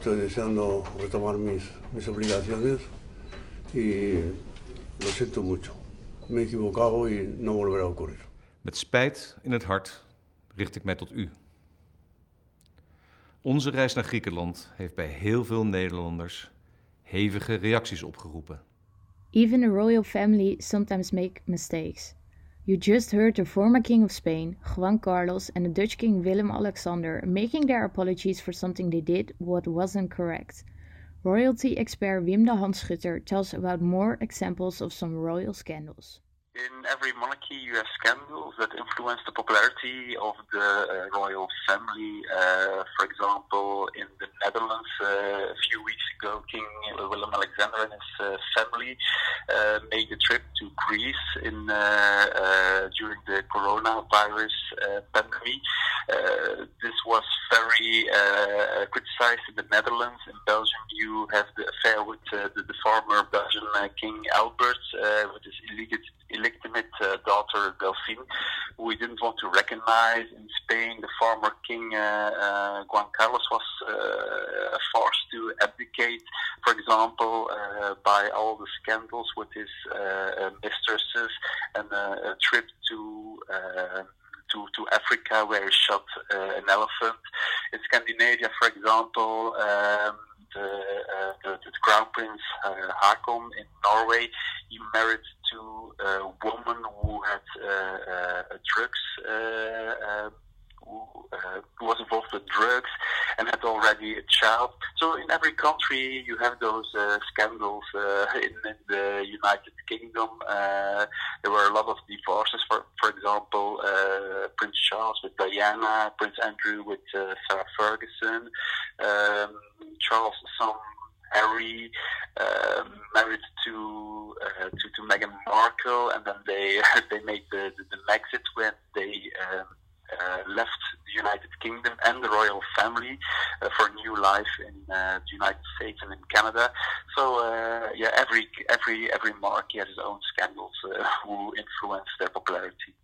estoy deseando retomar mis obligaciones y lo siento mucho. Me he equivocado y no volverá a ocurrir. Met spijt in het hart richt ik mij tot u. Onze reis naar Griekenland heeft bij heel veel Nederlanders hevige reacties opgeroepen. Even the royal family sometimes make mistakes. You just heard the former king of Spain, Juan Carlos, and the Dutch king Willem-Alexander making their apologies for something they did what wasn't correct. Royalty expert Wim de Handschutter tells about more examples of some royal scandals. In every monarchy you have scandals that influence the popularity of the royal family. For example, in the Netherlands, a few weeks ago, King Willem-Alexander and his family made a trip to Greece during the coronavirus pandemic. This was very criticized in the Netherlands. In Belgium, you have the affair with the former Belgian King Albert with his illegitimate daughter Delphine, who we didn't want to recognize. In Spain, the former king Juan Carlos was forced to abdicate, for example, by all the scandals with his mistresses and a trip to Africa where he shot an elephant. In Scandinavia, for example, the Crown Prince Haakon in Norway, he married to a woman who had who was involved with drugs and had already a child. So in every country you have those scandals. In the United Kingdom, there were a lot of divorces. For example, Prince Charles with Diana, Prince Andrew with Sarah Ferguson, Charles' son Harry married to Meghan Markle, and then they made the Brexit when they left the United Kingdom and the royal family for new life in the United States and in Canada. So every monarchy has its own scandals who influence their popularity.